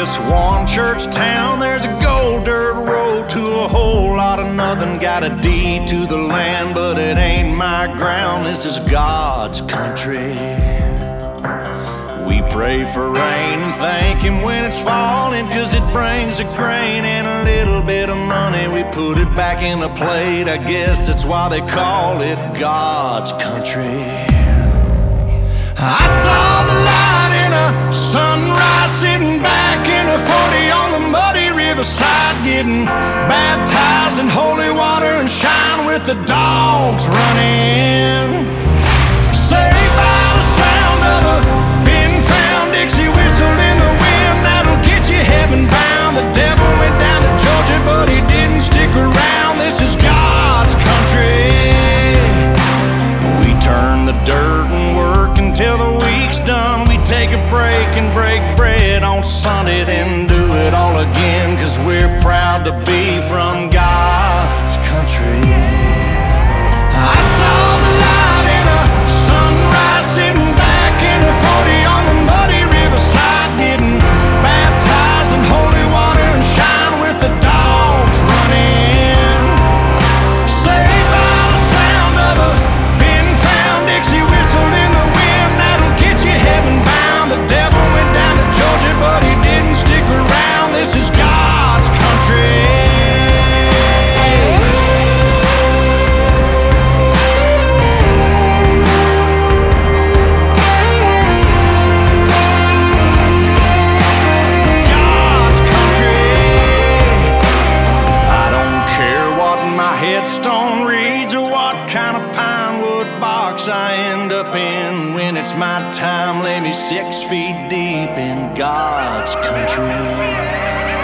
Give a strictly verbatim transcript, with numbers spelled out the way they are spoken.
this one church town, there's a gold dirt road to a whole lot of nothing. Got a deed to the land, but it ain't my ground. This is God's country. We pray for rain and thank Him when it's falling, 'cause it brings a grain and a little bit of money. We put it back in a plate, I guess that's why they call it God's country. I saw the light in a sunrise, sitting back in a forty on the muddy riverside, getting baptized in holy water and shine with the dogs running. Saved by the sound of a pin-found Dixie whistle in the wind, that'll get you heaven bound. The devil went down to Georgia, but he didn't stick around. This is God's country. We turn the dirt and work until the week's done. We take a break and break bread on Sunday, then do it all again, 'cause we're proud to be from God's country. I saw the light in a sunrise, sitting back in a forty on the muddy riverside, getting baptized in holy water and shine with the dogs running. Saved by the sound of a pin-found Dixie whistle in the wind, that'll get you heaven bound. The devil went down to Georgia, but he didn't stick around. This is God's country. Headstone reads or what kind of pine wood box I end up in. When it's my time, lay me six feet deep in God's country.